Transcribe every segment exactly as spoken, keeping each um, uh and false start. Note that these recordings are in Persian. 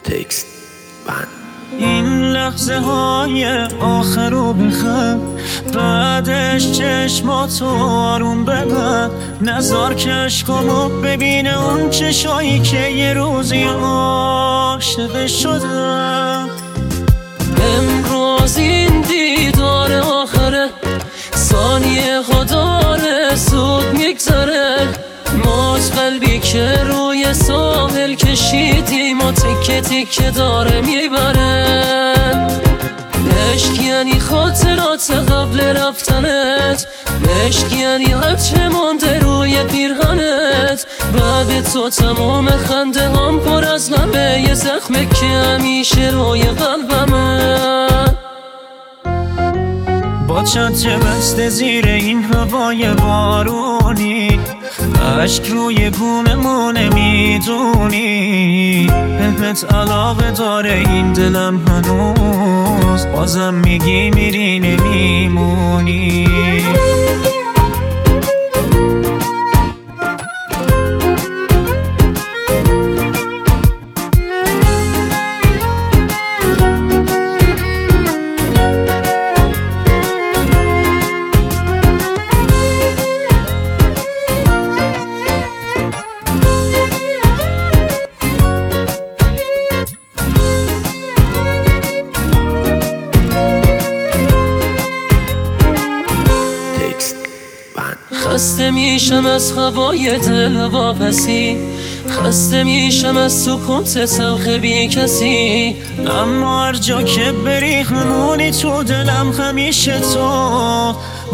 تکست من این لحظه های آخر رو بخم، بعدش چشماتو آروم ببند، نزار کشکامو ببینه اون چشایی که یه روزی عاشق شدم. امروز این دیدار آخره، ثانیه ها داره زود میگذره. موج قلبی که روی ساحل کشیدیم و تکه تکه داره میبره. عشق یعنی خاطرات قبل رفتنت، عشق یعنی هرچه مانده روی پیرهنت. بعد تو تمام خنده هم پر از غمه، یه زخمه که همیشه روی قلبمه. با چتر بسته زیر این هوای بارونی، عشق روی بوممونه میدونی. بهت علاقه داره این دلم هنوز، بازم میگی میری نمیمونی. خسته میشم از هوای دل واپسی، خسته میشم از سکوت تلخ بی کسی. اما هر جا که بری همونی تو دلم، همیشه تو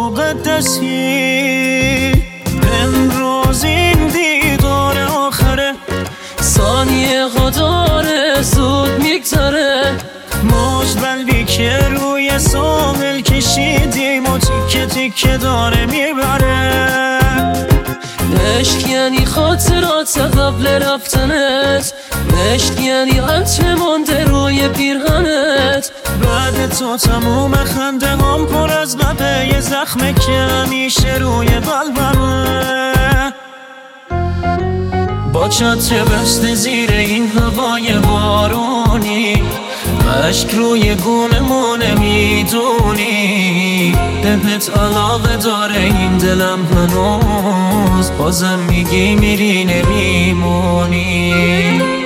مقدسی. امروز این دیدار آخره، ثانیه ها داره زود میگذره. موج قلبی که روی ساحل کشیدیم و تیکه تیکه داره میبره. عشق یعنی خاطرات قبل رفتنت، عشق یعنی هرچه مانده روی پیرهنت. بعد تو تموم خنده هم پر از غمه، یه زخمه که همیشه روی قلبمه. با چتر بسته زیر این هوای بارونی، عشق روی گونمونه میدونی. بهت علاقه داره این دلم هنوز، بازم میگی میری نمیمونی.